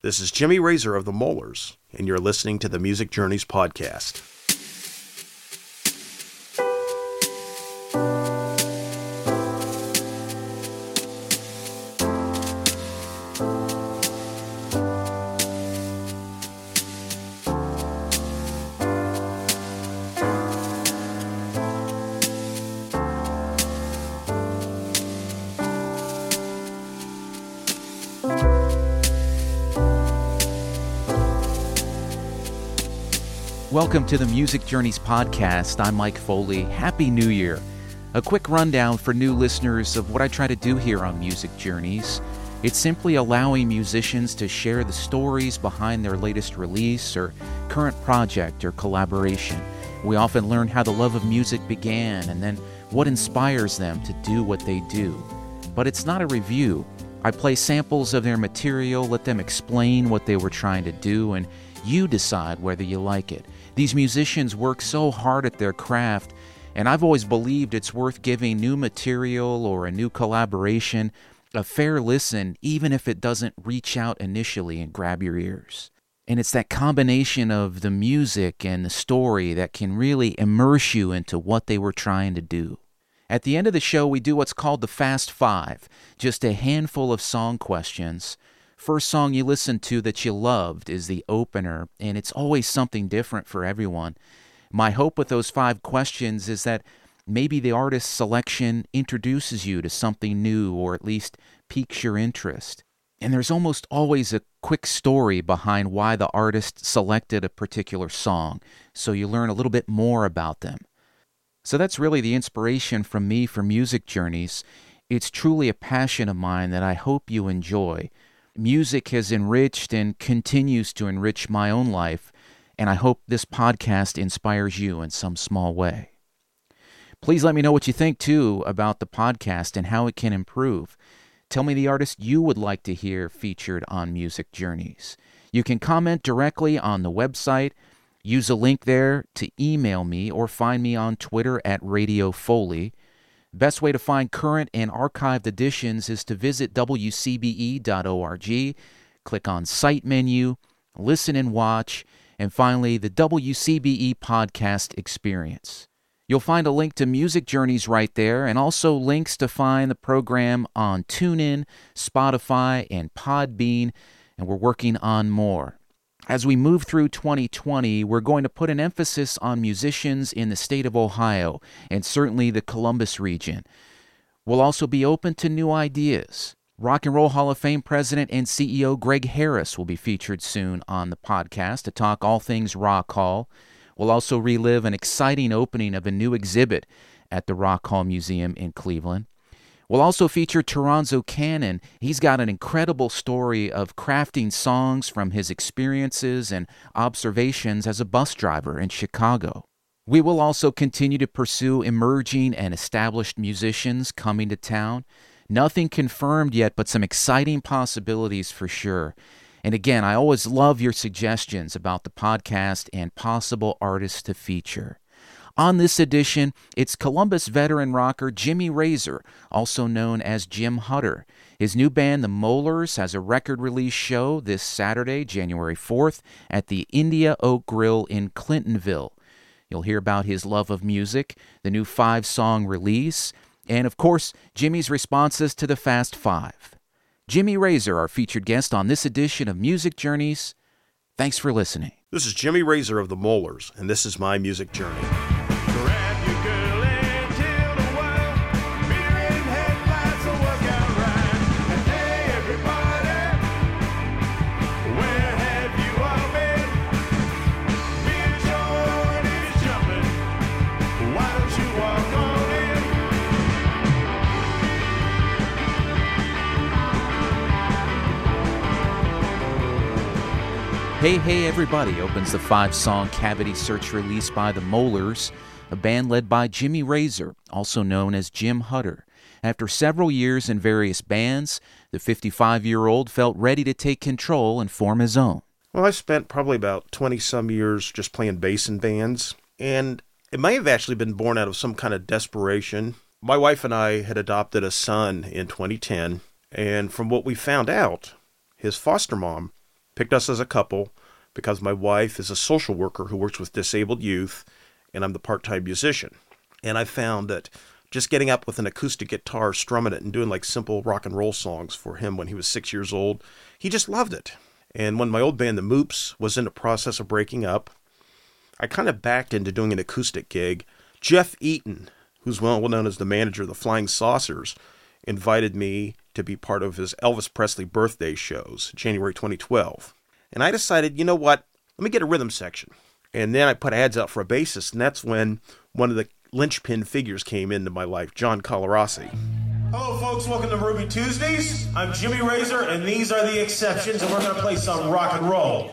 This is Jimmy Razor of the Molars, and you're listening to the Music Journeys podcast. Welcome to the Music Journeys podcast. I'm Mike Foley. Happy New Year. A quick rundown for new listeners of what I try to do here on Music Journeys. It's simply allowing musicians to share the stories behind their latest release or current project or collaboration. We often learn how the love of music began and then what inspires them to do what they do. But it's not a review. I play samples of their material, let them explain what they were trying to do, and you decide whether you like it. These musicians work so hard at their craft, and I've always believed it's worth giving new material or a new collaboration a fair listen, even if it doesn't reach out initially and grab your ears. And it's that combination of the music and the story that can really immerse you into what they were trying to do. At the end of the show, we do what's called the Fast Five, just a handful of song questions. First song you listened to that you loved is the opener, and it's always something different for everyone. My hope with those 5 questions is that maybe the artist's selection introduces you to something new or at least piques your interest. And there's almost always a quick story behind why the artist selected a particular song, so you learn a little bit more about them. So that's really the inspiration from me for Music Journeys. It's truly a passion of mine that I hope you enjoy. Music has enriched and continues to enrich my own life, and I hope this podcast inspires you in some small way. Please let me know what you think, too, about the podcast and how it can improve. Tell me the artist you would like to hear featured on Music Journeys. You can comment directly on the website, use a link there to email me, or find me on Twitter at Radio Foley. Best way to find current and archived editions is to visit wcbe.org, click on Site menu, listen and watch, and finally the WCBE Podcast Experience. You'll find a link to Music Journeys right there, and also links to find the program on TuneIn, Spotify, and Podbean, and we're working on more. As we move through 2020, we're going to put an emphasis on musicians in the state of Ohio and certainly the Columbus region. We'll also be open to new ideas. Rock and Roll Hall of Fame President and CEO Greg Harris will be featured soon on the podcast to talk all things Rock Hall. We'll also relive an exciting opening of a new exhibit at the Rock Hall Museum in Cleveland. We'll also feature Toronzo Cannon. He's got an incredible story of crafting songs from his experiences and observations as a bus driver in Chicago. We will also continue to pursue emerging and established musicians coming to town. Nothing confirmed yet, but some exciting possibilities for sure. And again, I always love your suggestions about the podcast and possible artists to feature. On this edition, it's Columbus veteran rocker Jimmy Razor, also known as Jim Hutter. His new band, The Molars, has a record release show this Saturday, January 4th, at the India Oak Grill in Clintonville. You'll hear about his love of music, the new 5-song release, and of course, Jimmy's responses to the Fast Five. Jimmy Razor, our featured guest on this edition of Music Journeys. Thanks for listening. This is Jimmy Razor of the Molars, and this is my music journey. Hey Everybody opens the 5-song Cavity Search release by the Molars, a band led by Jimmy Razor, also known as Jim Hutter. After several years in various bands, the 55-year-old felt ready to take control and form his own. Well, I spent probably about 20-some years just playing bass in bands, and it may have actually been born out of some kind of desperation. My wife and I had adopted a son in 2010, and from what we found out, his foster mom picked us as a couple because my wife is a social worker who works with disabled youth, and I'm the part-time musician. And I found that just getting up with an acoustic guitar, strumming it, and doing like simple rock and roll songs for him when he was 6 years old, he just loved it. And when my old band, the Moops, was in the process of breaking up, I kind of backed into doing an acoustic gig. Jeff Eaton, who's well known as the manager of the Flying Saucers, invited me to be part of his Elvis Presley birthday shows, January 2012. And I decided, you know what, let me get a rhythm section. And then I put ads out for a bassist, and that's when one of the linchpin figures came into my life, John Colarossi. Hello folks, welcome to Ruby Tuesdays. I'm Jimmy Razor, and these are the exceptions, and we're going to play some rock and roll.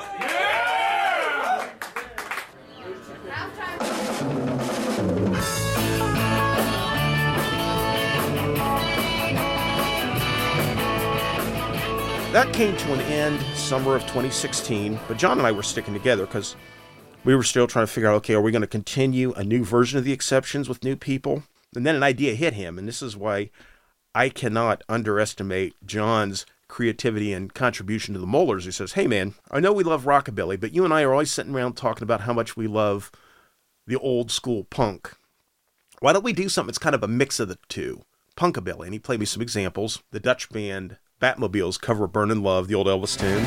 That came to an end summer of 2016, but John and I were sticking together because we were still trying to figure out, okay, are we going to continue a new version of the exceptions with new people? And then an idea hit him, and this is why I cannot underestimate John's creativity and contribution to the Molars. He says, hey man, I know we love rockabilly, but you and I are always sitting around talking about how much we love the old school punk. Why don't we do something that's kind of a mix of the two? Punkabilly. And he played me some examples. The Dutch band Batmobiles cover Burnin' Love, the old Elvis tune.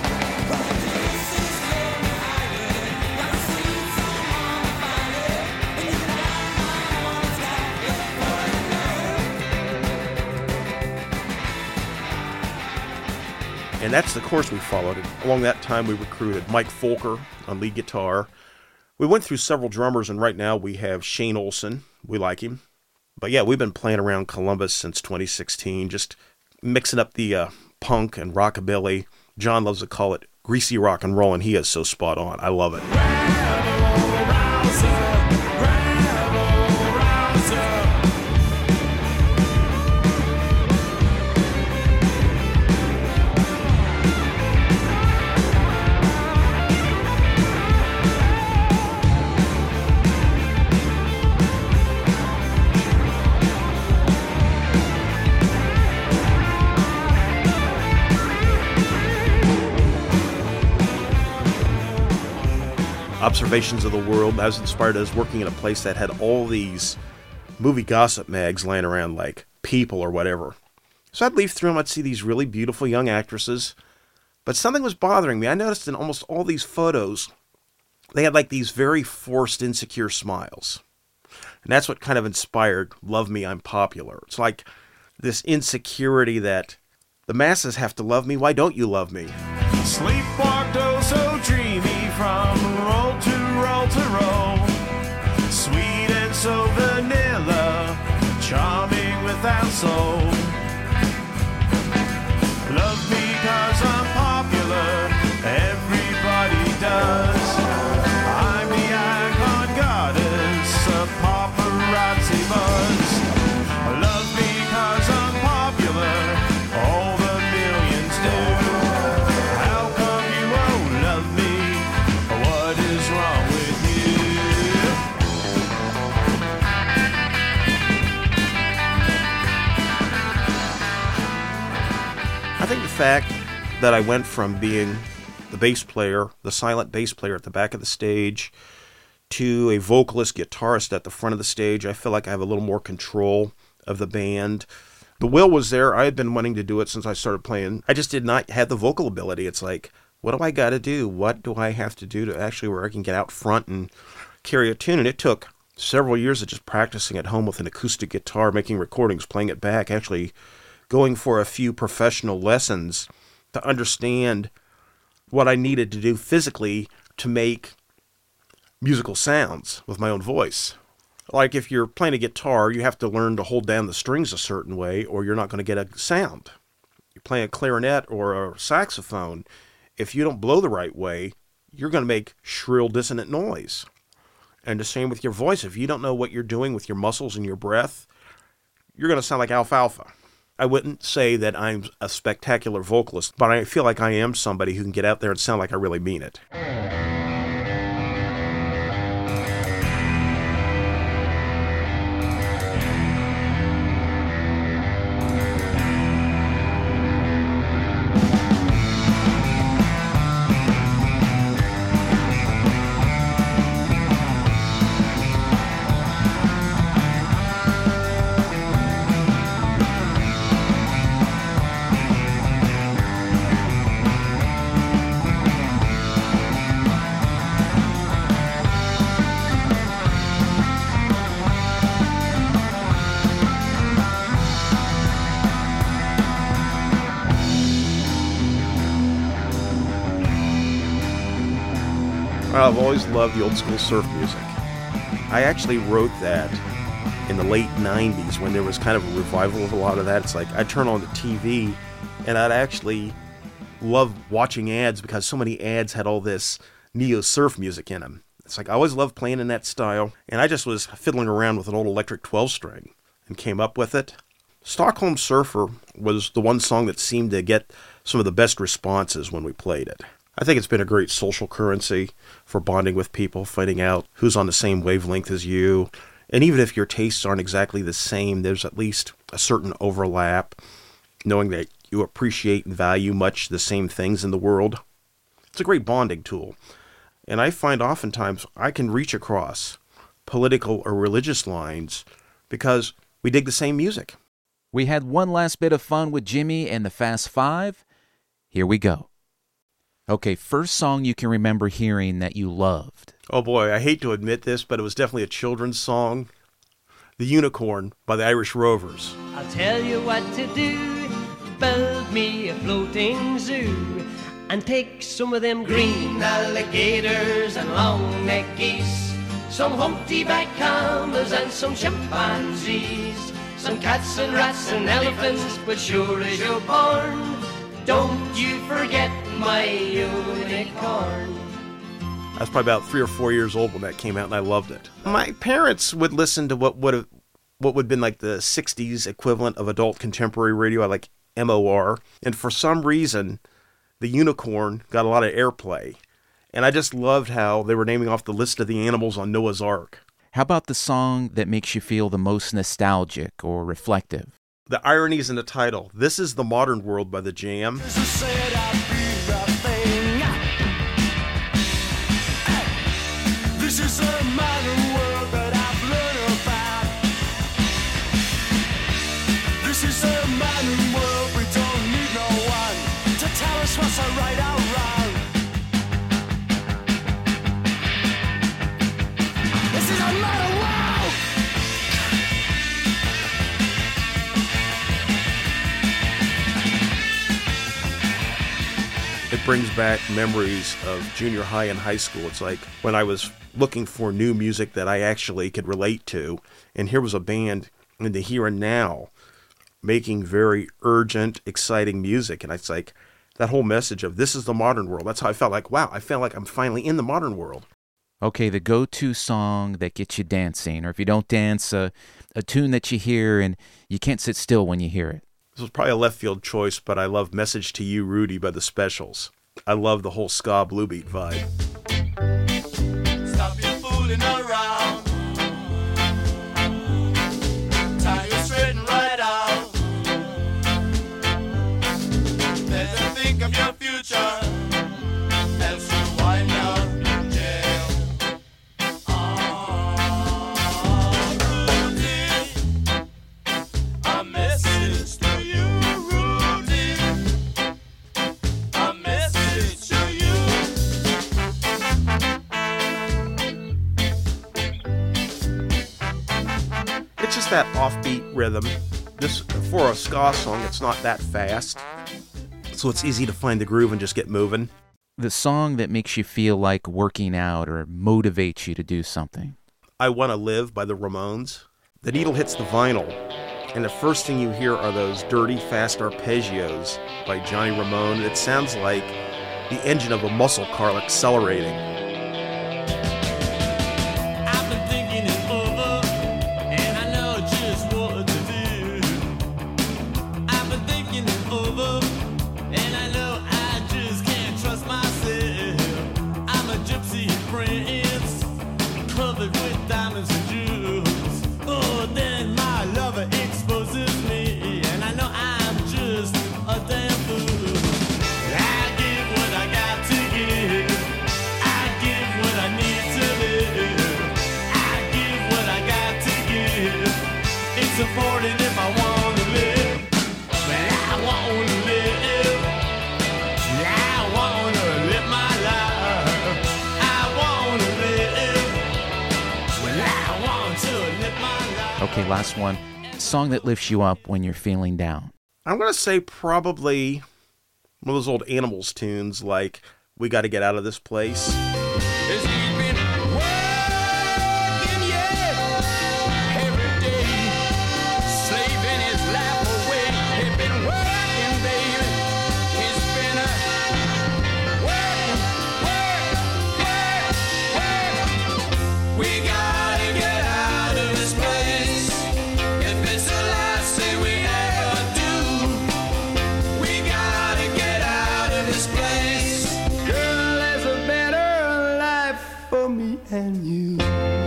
And that's the course we followed. And along that time, we recruited Mike Folker on lead guitar. We went through several drummers, and right now we have Shane Olson. We like him. But yeah, we've been playing around Columbus since 2016, just mixing up the punk and rockabilly. John loves to call it greasy rock and roll, and he is so spot on. I love it. Observations of the World. I was inspired. I was working in a place that had all these movie gossip mags laying around, like People or whatever. So I'd leaf through them. I'd see these really beautiful young actresses. But something was bothering me. I noticed in almost all these photos, they had like these very forced, insecure smiles. And that's what kind of inspired Love Me, I'm Popular. It's like this insecurity that the masses have to love me. Why don't you love me? Sleepwalked oh so dreamy from roll to roll to roll. Sweet and so vanilla, charming without soul. Love me 'cause I'm popular, everybody does. I'm the icon goddess of paparazzi buzz. Love me 'cause I'm popular, all the millions do. How come you won't love me? What is wrong with you? I think the fact that I went from being the bass player, the silent bass player at the back of the stage, to a vocalist guitarist at the front of the stage, I feel like I have a little more control of the band. The will was there. I had been wanting to do it since I started playing. I just did not have the vocal ability. It's like, what do I got to do? What do I have to do to actually where I can get out front and carry a tune? And it took several years of just practicing at home with an acoustic guitar, making recordings, playing it back, actually going for a few professional lessons to understand what I needed to do physically to make musical sounds with my own voice. Like if you're playing a guitar, you have to learn to hold down the strings a certain way or you're not going to get a sound. You're playing a clarinet or a saxophone. If you don't blow the right way, you're going to make shrill, dissonant noise. And the same with your voice. If you don't know what you're doing with your muscles and your breath, you're going to sound like alfalfa. I wouldn't say that I'm a spectacular vocalist, but I feel like I am somebody who can get out there and sound like I really mean it. I've always loved the old school surf music. I actually wrote that in the late 90s when there was kind of a revival of a lot of that. It's like I'd turn on the TV and I'd actually love watching ads because so many ads had all this neo surf music in them. It's like I always loved playing in that style, and I just was fiddling around with an old electric 12-string and came up with it. Stockholm Surfer was the one song that seemed to get some of the best responses when we played it. I think it's been a great social currency for bonding with people, finding out who's on the same wavelength as you. And even if your tastes aren't exactly the same, there's at least a certain overlap, knowing that you appreciate and value much the same things in the world. It's a great bonding tool. And I find oftentimes I can reach across political or religious lines because we dig the same music. We had one last bit of fun with Jimmy and the Fast Five. Here we go. Okay, first song you can remember hearing that you loved. Oh boy, I hate to admit this, but it was definitely a children's song. The Unicorn by the Irish Rovers. I'll tell you what to do. Build me a floating zoo and take some of them green alligators and long-necked geese, some humpty-back camels and some chimpanzees, some cats and rats and elephants, but sure as you're born, don't you forget my unicorn. I was probably about 3 or 4 years old when that came out, and I loved it. My parents would listen to what would have been like the 60s equivalent of adult contemporary radio, like MOR, and for some reason, the Unicorn got a lot of airplay. And I just loved how they were naming off the list of the animals on Noah's Ark. How about the song that makes you feel the most nostalgic or reflective? The ironies in the title. This is The Modern World by The Jam. This is a modern world that I've learned about. This is a modern world, we don't need no one to tell us what's right or wrong. This is a modern world. It brings back memories of junior high and high school. It's like when I was looking for new music that I actually could relate to, and here was a band in the here and now making very urgent, exciting music, and it's like that whole message of this is the modern world. That's how I felt like, wow, I feel like I'm finally in the modern world. Okay, the go-to song that gets you dancing, or if you don't dance, a tune that you hear and you can't sit still when you hear it. This was probably a left field choice, but I love Message to You, Rudy by the Specials. I love the whole ska blue beat vibe. Stop your fooling around. Tie you straight and right out. Better think of your future. Else you wind up in jail. Rudy, a message to you, Rudy. A message to you. It's just that offbeat rhythm. This, for a ska song, it's not that fast, so it's easy to find the groove and just get moving. The song that makes you feel like working out or motivates you to do something. I Want to Live by the Ramones. The needle hits the vinyl, and the first thing you hear are those dirty, fast arpeggios by Johnny Ramone. It sounds like the engine of a muscle car accelerating. I've been thinking it over, and I know just what to do. I've been thinking it over, and I know I just can't trust myself. I'm a gypsy prince, covered with diamonds and jewels. Oh, then my lover exposes me, and I know I'm just a damn fool. I give what I got to give. I give what I need to live. I give what I got to give. It's important if I want to live. But I want to live. I want to live my life. I want to live. Well, I want to live my life. Okay, last one. Song that lifts you up when you're feeling down. I'm going to say probably one of those old Animals tunes like We Gotta Get Out of This Place. as he's been working, yeah, every day, slaving his life away. He's been working, baby. He's been working. We gotta get out of this place. If it's the last thing we ever do, we gotta get out of this place. Girl, there's a better life for me and you.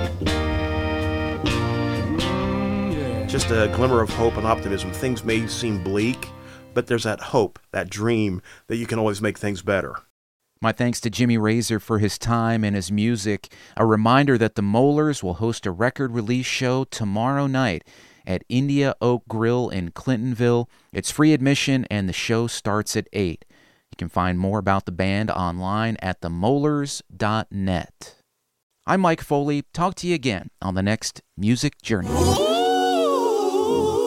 Just a glimmer of hope and optimism. Things may seem bleak, but there's that hope, that dream that you can always make things better. My thanks to Jimmy Razor for his time and his music. A reminder that the Molars will host a record release show tomorrow night at India Oak Grill in Clintonville. It's free admission and the show starts at 8. You can find more about the band online at themolars.net. I'm Mike Foley. Talk to you again on the next Music Journey. Ooh.